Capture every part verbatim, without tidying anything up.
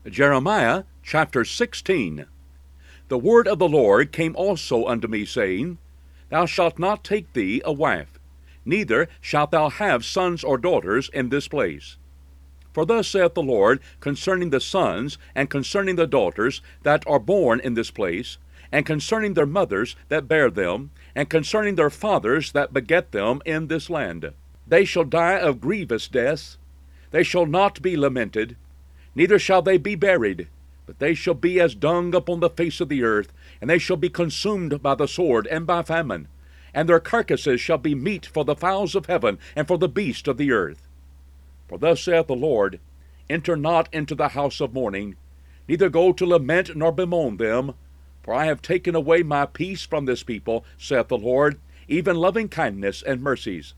Jeremiah chapter sixteen. The word of the Lord came also unto me, saying, Thou shalt not take thee a wife, neither shalt thou have sons or daughters in this place. For thus saith the Lord concerning the sons and concerning the daughters that are born in this place, and concerning their mothers that bear them, and concerning their fathers that beget them in this land. They shall die of grievous deaths, they shall not be lamented, neither shall they be buried, but they shall be as dung upon the face of the earth, and they shall be consumed by the sword and by famine, and their carcasses shall be meat for the fowls of heaven and for the beasts of the earth. For thus saith the Lord, Enter not into the house of mourning, neither go to lament nor bemoan them, for I have taken away my peace from this people, saith the Lord, even loving kindness and mercies.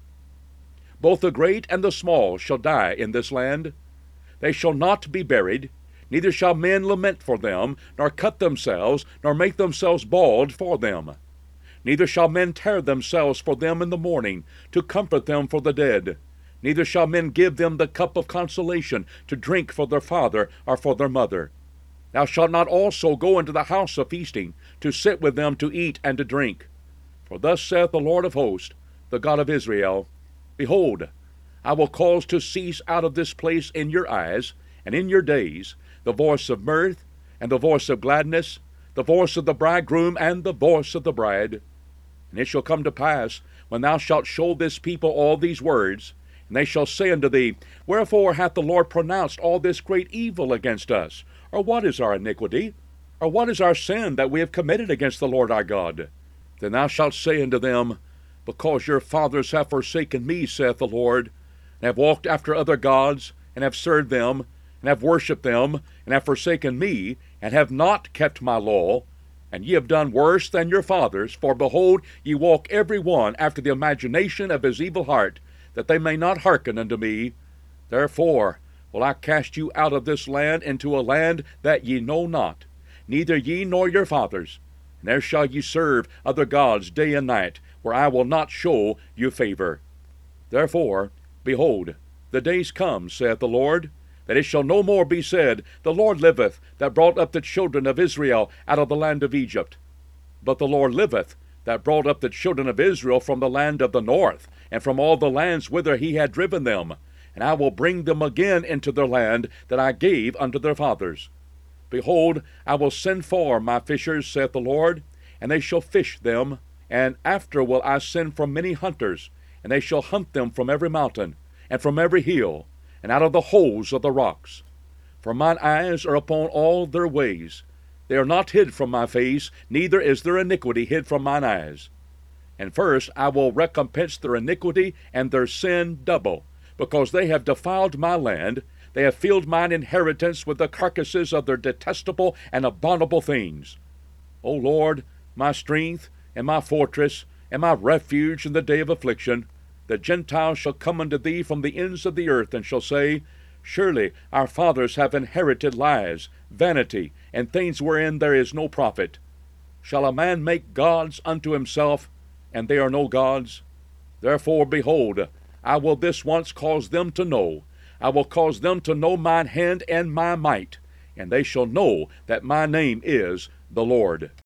Both the great and the small shall die in this land. They shall not be buried, neither shall men lament for them, nor cut themselves, nor make themselves bald for them. Neither shall men tear themselves for them in the morning, to comfort them for the dead. Neither shall men give them the cup of consolation, to drink for their father or for their mother. Thou shalt not also go into the house of feasting, to sit with them to eat and to drink. For thus saith the Lord of hosts, the God of Israel, Behold, I will cause to cease out of this place in your eyes, and in your days, the voice of mirth, and the voice of gladness, the voice of the bridegroom, and the voice of the bride. And it shall come to pass, when thou shalt show this people all these words, and they shall say unto thee, Wherefore hath the Lord pronounced all this great evil against us? Or what is our iniquity? Or what is our sin that we have committed against the Lord our God? Then thou shalt say unto them, Because your fathers have forsaken me, saith the Lord, and have walked after other gods, and have served them, and have worshipped them, and have forsaken me, and have not kept my law, and ye have done worse than your fathers, for behold, ye walk every one after the imagination of his evil heart, that they may not hearken unto me. Therefore will I cast you out of this land into a land that ye know not, neither ye nor your fathers, and there shall ye serve other gods day and night, where I will not show you favor. Therefore, behold, the days come, saith the Lord, that it shall no more be said, The Lord liveth, that brought up the children of Israel out of the land of Egypt. But the Lord liveth, that brought up the children of Israel from the land of the north, and from all the lands whither he had driven them, and I will bring them again into their land that I gave unto their fathers. Behold, I will send for my fishers, saith the Lord, and they shall fish them, and after will I send for many hunters, and they shall hunt them from every mountain, and from every hill, and out of the holes of the rocks. For mine eyes are upon all their ways. They are not hid from my face, neither is their iniquity hid from mine eyes. And first I will recompense their iniquity and their sin double, because they have defiled my land, they have filled mine inheritance with the carcasses of their detestable and abominable things. O Lord, my strength, and my fortress, and my refuge in the day of affliction, the Gentiles shall come unto thee from the ends of the earth, and shall say, Surely our fathers have inherited lies, vanity, and things wherein there is no profit. Shall a man make gods unto himself, and they are no gods? Therefore, behold, I will this once cause them to know, I will cause them to know mine hand and my might, and they shall know that my name is the Lord.